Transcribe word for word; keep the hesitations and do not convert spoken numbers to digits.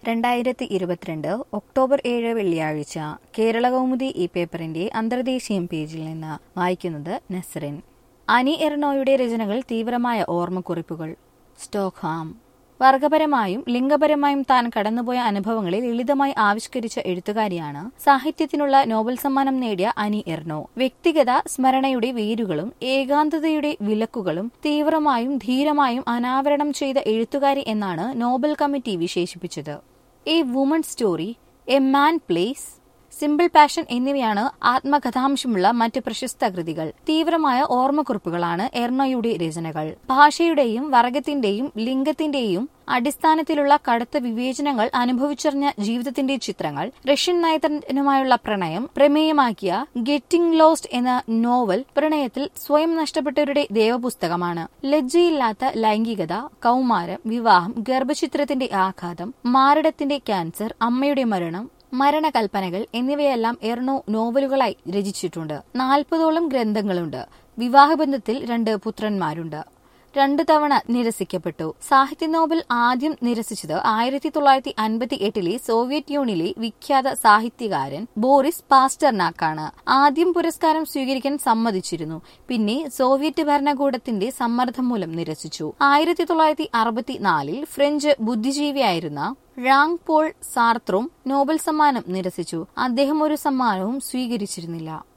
രണ്ടായിരത്തി ഇരുപത്തിരണ്ട് ഒക്ടോബർ ഏഴ് വെള്ളിയാഴ്ച കേരളകൗമുദി ഈ പേപ്പറിന്റെ അന്തർദേശീയ പേജിൽ നിന്ന് വായിക്കുന്നത് നസ്റിൻ. അനി എർണോയുടെ രചനകൾ തീവ്രമായ ഓർമ്മക്കുറിപ്പുകൾ. സ്റ്റോക്ക്ഹാം. വർഗപരമായും ലിംഗപരമായും താൻ കടന്നുപോയ അനുഭവങ്ങളെ ലളിതമായി ആവിഷ്കരിച്ച എഴുത്തുകാരിയാണ് സാഹിത്യത്തിനുള്ള നോബൽ സമ്മാനം നേടിയ അനി എർണോ. വ്യക്തിഗത സ്മരണയുടെ വേരുകളും ഏകാന്തതയുടെ വിലക്കുകളും തീവ്രമായും ധീരമായും അനാവരണം ചെയ്ത എഴുത്തുകാരി എന്നാണ് നോബൽ കമ്മിറ്റി വിശേഷിപ്പിച്ചത്. A woman story, a man place, simple passion എന്നിവയാണ് ആത്മകഥാംശമുള്ള മറ്റ് പ്രശസ്ത കൃതികൾ. തീവ്രമായ ഓർമ്മക്കുറിപ്പുകളാണ് എർണോയുടെ രചനകൾ. ഭാഷയുടെയും വർഗത്തിന്റെയും ലിംഗത്തിന്റെയും അടിസ്ഥാനത്തിലുള്ള കടുത്ത വിവേചനങ്ങൾ അനുഭവിച്ചറിഞ്ഞ ജീവിതത്തിന്റെ ചിത്രങ്ങൾ, റഷ്യൻ നയതന്ത്രനുമായുള്ള പ്രണയം പ്രമേയമാക്കിയ ഗെറ്റിംഗ് ലോസ്റ്റ് എന്ന നോവൽ പ്രണയത്തിൽ സ്വയം നഷ്ടപ്പെട്ടവരുടെ ദേവപുസ്തകമാണ്. ലജ്ജയില്ലാത്ത ലൈംഗികത, കൗമാരം, വിവാഹം, ഗർഭചിത്രത്തിന്റെ ആഘാതം, മാരടത്തിന്റെ ക്യാൻസർ, അമ്മയുടെ മരണം, മരണകൽപ്പനകൾ എന്നിവയെല്ലാം എർണോ നോവലുകളായി രചിച്ചിട്ടുണ്ട്. നാൽപ്പതോളം ഗ്രന്ഥങ്ങളുണ്ട്. വിവാഹബന്ധത്തിൽ രണ്ട് പുത്രന്മാരുണ്ട്. രണ്ടു തവണ നിരസിക്കപ്പെട്ടു. സാഹിത്യ നോബൽ ആദ്യം നിരസിച്ചത് ആയിരത്തി തൊള്ളായിരത്തി അൻപത്തി എട്ടിലെ സോവിയറ്റ് യൂണിയനിലെ വിഖ്യാത സാഹിത്യകാരൻ ബോറിസ് പാസ്റ്റർനാക്കാണ്. ആദ്യം പുരസ്കാരം സ്വീകരിക്കാൻ സമ്മതിച്ചിരുന്നു. പിന്നെ സോവിയറ്റ് ഭരണകൂടത്തിന്റെ സമ്മർദ്ദം മൂലം നിരസിച്ചു. ആയിരത്തി തൊള്ളായിരത്തി അറുപത്തിനാലിൽ ഫ്രഞ്ച് ബുദ്ധിജീവിയായിരുന്ന ഴാങ് പോൾ സാർത്രും നോബൽ സമ്മാനം നിരസിച്ചു. അദ്ദേഹം ഒരു സമ്മാനവും സ്വീകരിച്ചിരുന്നില്ല.